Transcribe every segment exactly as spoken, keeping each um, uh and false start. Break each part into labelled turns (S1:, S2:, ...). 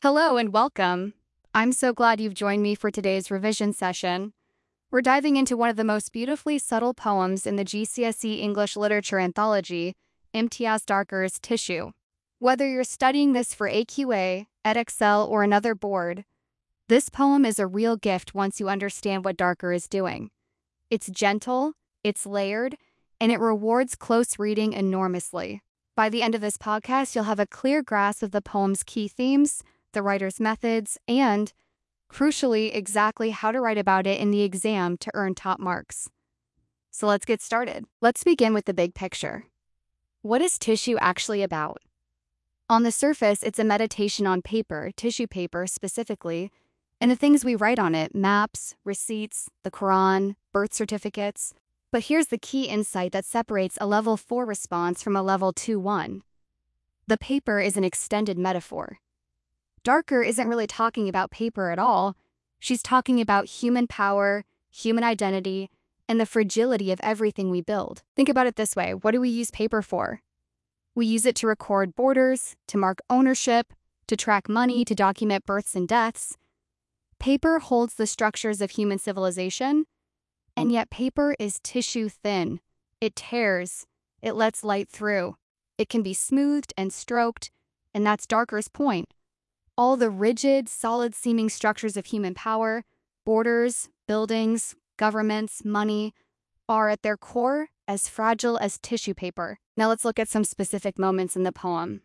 S1: Hello and welcome. I'm so glad you've joined me for today's revision session. We're diving into one of the most beautifully subtle poems in the G C S E English Literature Anthology, Imtiaz Darker's Tissue. Whether you're studying this for A Q A, Edexcel, or another board, this poem is a real gift once you understand what Darker is doing. It's gentle, it's layered, and it rewards close reading enormously. By the end of this podcast, you'll have a clear grasp of the poem's key themes, the writer's methods, and, crucially, exactly how to write about it in the exam to earn top marks. So let's get started. Let's begin with the big picture. What is Tissue actually about? On the surface, it's a meditation on paper, tissue paper specifically, and the things we write on it, maps, receipts, the Quran, birth certificates. But here's the key insight that separates a level four response from a level two one. The paper is an extended metaphor. Darker isn't really talking about paper at all. She's talking about human power, human identity, and the fragility of everything we build. Think about it this way. What do we use paper for? We use it to record borders, to mark ownership, to track money, to document births and deaths. Paper holds the structures of human civilization, and yet paper is tissue thin. It tears. It lets light through. It can be smoothed and stroked, and that's Darker's point. All the rigid, solid-seeming structures of human power, borders, buildings, governments, money, are at their core as fragile as tissue paper. Now let's look at some specific moments in the poem.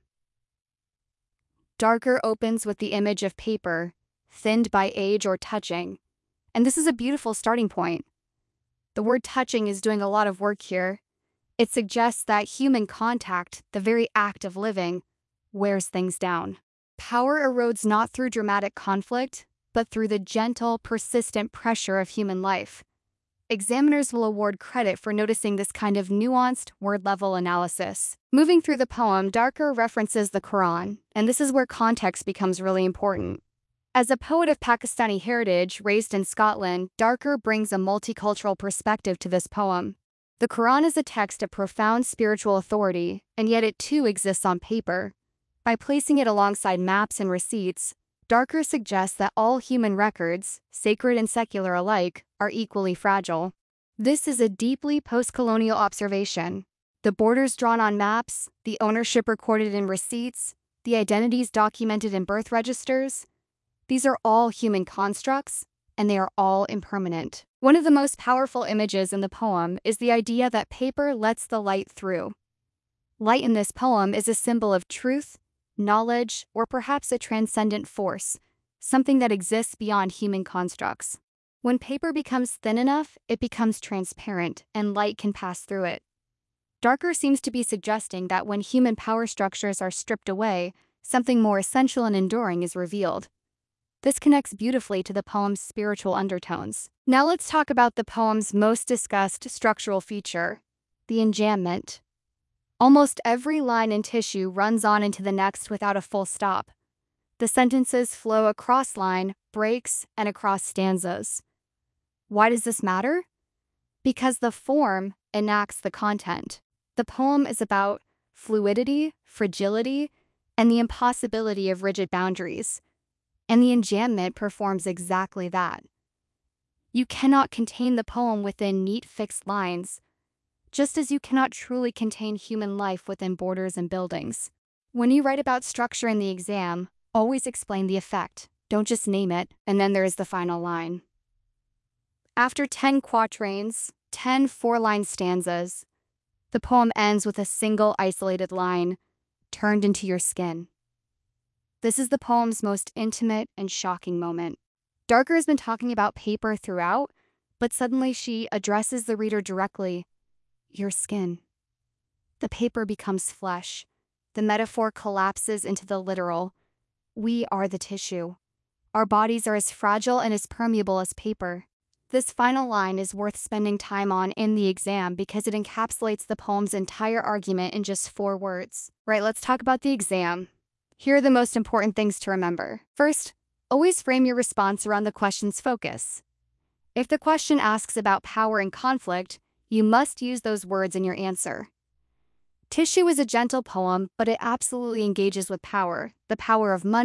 S1: Darker opens with the image of paper, thinned by age or touching. And this is a beautiful starting point. The word touching is doing a lot of work here. It suggests that human contact, the very act of living, wears things down. Power erodes not through dramatic conflict, but through the gentle, persistent pressure of human life. Examiners will award credit for noticing this kind of nuanced, word-level analysis. Moving through the poem, Darker references the Quran, and this is where context becomes really important. As a poet of Pakistani heritage raised in Scotland, Darker brings a multicultural perspective to this poem. The Quran is a text of profound spiritual authority, and yet it too exists on paper. By placing it alongside maps and receipts, Darker suggests that all human records, sacred and secular alike, are equally fragile. This is a deeply post-colonial observation. The borders drawn on maps, the ownership recorded in receipts, the identities documented in birth registers, these are all human constructs, and they are all impermanent. One of the most powerful images in the poem is the idea that paper lets the light through. Light in this poem is a symbol of truth, knowledge, or perhaps a transcendent force, something that exists beyond human constructs. When paper becomes thin enough, it becomes transparent, and light can pass through it. Darker seems to be suggesting that when human power structures are stripped away, something more essential and enduring is revealed. This connects beautifully to the poem's spiritual undertones. Now let's talk about the poem's most discussed structural feature, the enjambment. Almost every line in Tissue runs on into the next without a full stop. The sentences flow across line, breaks, and across stanzas. Why does this matter? Because the form enacts the content. The poem is about fluidity, fragility, and the impossibility of rigid boundaries. And the enjambment performs exactly that. You cannot contain the poem within neat, fixed lines, just as you cannot truly contain human life within borders and buildings. When you write about structure in the exam, always explain the effect. Don't just name it, and then there is the final line. After ten quatrains, ten four-line stanzas, the poem ends with a single isolated line, turned into your skin. This is the poem's most intimate and shocking moment. Darker has been talking about paper throughout, but suddenly she addresses the reader directly. Your skin. The paper becomes flesh. The metaphor collapses into the literal. We are the tissue. Our bodies are as fragile and as permeable as paper. This final line is worth spending time on in the exam because it encapsulates the poem's entire argument in just four words. Right, let's talk about the exam. Here are the most important things to remember. First, always frame your response around the question's focus. If the question asks about power and conflict, you must use those words in your answer. Tissue is a gentle poem, but it absolutely engages with power, the power of money,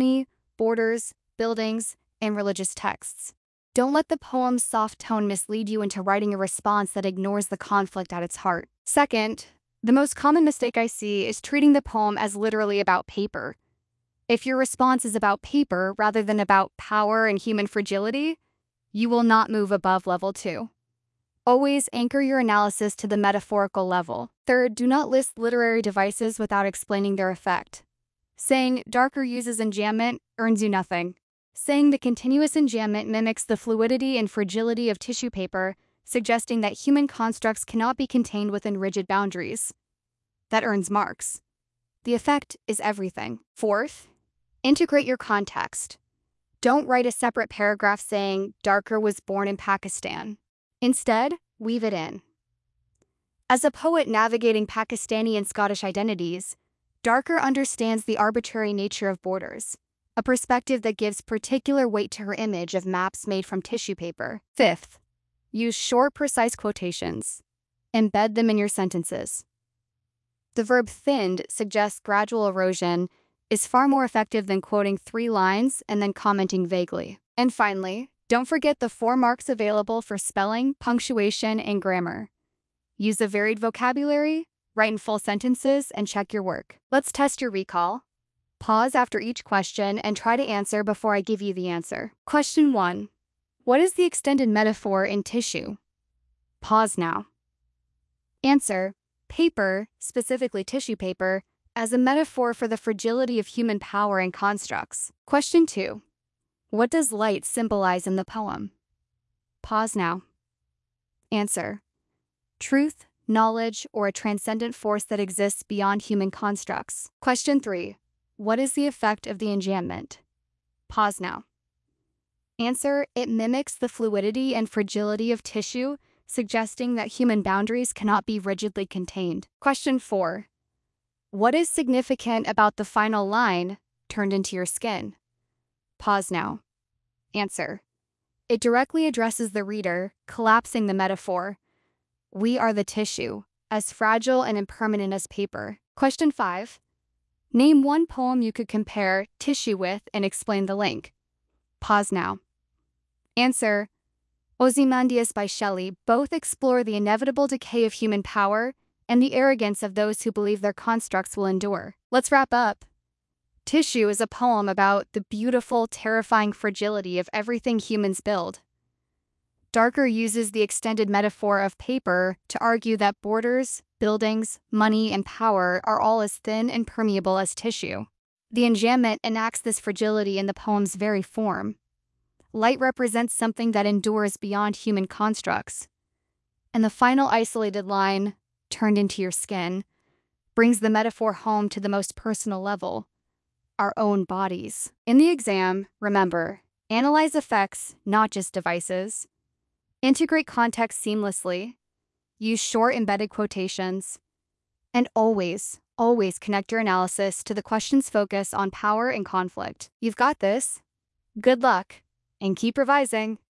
S1: borders, buildings, and religious texts. Don't let the poem's soft tone mislead you into writing a response that ignores the conflict at its heart. Second, the most common mistake I see is treating the poem as literally about paper. If your response is about paper rather than about power and human fragility, you will not move above level two. Always anchor your analysis to the metaphorical level. Third, do not list literary devices without explaining their effect. Saying darker uses enjambment earns you nothing. Saying the continuous enjambment mimics the fluidity and fragility of tissue paper, suggesting that human constructs cannot be contained within rigid boundaries. That earns marks. The effect is everything. Fourth, integrate your context. Don't write a separate paragraph saying Darker was born in Pakistan. Instead, weave it in. As a poet navigating Pakistani and Scottish identities, Darker understands the arbitrary nature of borders, a perspective that gives particular weight to her image of maps made from tissue paper. Fifth, use short, precise quotations. Embed them in your sentences. The verb thinned suggests gradual erosion is far more effective than quoting three lines and then commenting vaguely. And finally, don't forget the four marks available for spelling, punctuation, and grammar. Use a varied vocabulary, write in full sentences, and check your work. Let's test your recall. Pause after each question and try to answer before I give you the answer. Question one. What is the extended metaphor in tissue? Pause now. Answer. Paper, specifically tissue paper, as a metaphor for the fragility of human power and constructs. Question two. What does light symbolize in the poem? Pause now. Answer. Truth, knowledge, or a transcendent force that exists beyond human constructs. Question three. What is the effect of the enjambment? Pause now. Answer. It mimics the fluidity and fragility of tissue, suggesting that human boundaries cannot be rigidly contained. Question four. What is significant about the final line, turned into your skin? Pause now. Answer. It directly addresses the reader, collapsing the metaphor. We are the tissue, as fragile and impermanent as paper. Question five. Name one poem you could compare tissue with and explain the link. Pause now. Answer. Ozymandias by Shelley both explore the inevitable decay of human power and the arrogance of those who believe their constructs will endure. Let's wrap up. Tissue is a poem about the beautiful, terrifying fragility of everything humans build. Darker uses the extended metaphor of paper to argue that borders, buildings, money, and power are all as thin and permeable as tissue. The enjambment enacts this fragility in the poem's very form. Light represents something that endures beyond human constructs. And the final isolated line, turned into your skin, brings the metaphor home to the most personal level. Our own bodies. In the exam, remember, analyze effects, not just devices. Integrate context seamlessly. Use short embedded quotations. And always, always connect your analysis to the question's focus on power and conflict. You've got this. Good luck, and keep revising.